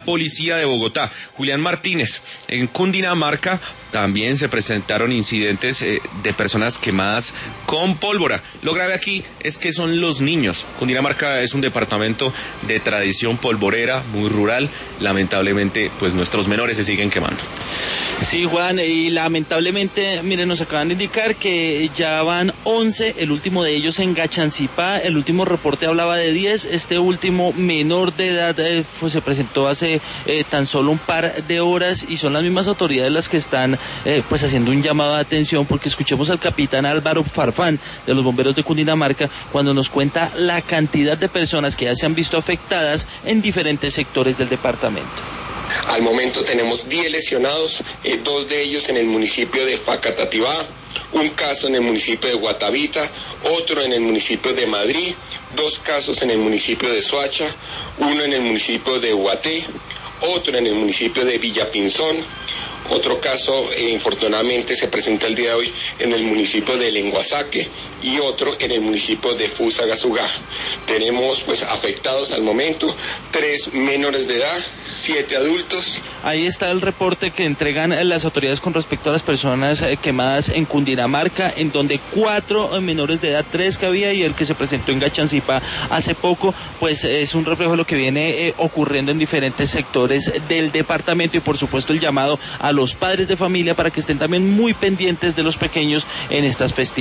Policía de Bogotá, Julián Martínez. En Cundinamarca también se presentaron incidentes de personas quemadas con pólvora. Lo grave aquí es que son los niños. Cundinamarca es un departamento de tradición polvorera, muy rural. Lamentablemente, pues nuestros menores se siguen quemando. Sí, Juan, y lamentablemente, miren, nos acaban de indicar que ya van 11, el último de ellos en Gachancipá, el último reporte hablaba de 10, este último menor de edad pues, se presentó hace tan solo un par de horas y son las mismas autoridades las que están pues haciendo un llamado de atención, porque escuchemos al capitán Álvaro Farfán de los bomberos de Cundinamarca cuando nos cuenta la cantidad de personas que ya se han visto afectadas en diferentes sectores del departamento. Al momento tenemos 10 lesionados, 2 de ellos en el municipio de Facatativá, un caso en el municipio de Guatavita, otro en el municipio de Madrid, 2 casos en el municipio de Soacha, uno en el municipio de Huaté, otro en el municipio de Villapinzón. Otro caso, infortunadamente, se presenta el día de hoy en el municipio de Lenguasaque y otro en el municipio de Fusagasugá. Tenemos pues afectados al momento 3 menores de edad, 7 adultos. Ahí está el reporte que entregan las autoridades con respecto a las personas quemadas en Cundinamarca, en donde 4 menores de edad, 3 que había y el que se presentó en Gachancipá hace poco, pues es un reflejo de lo que viene ocurriendo en diferentes sectores del departamento y por supuesto el llamado a los padres de familia para que estén también muy pendientes de los pequeños en estas festividades.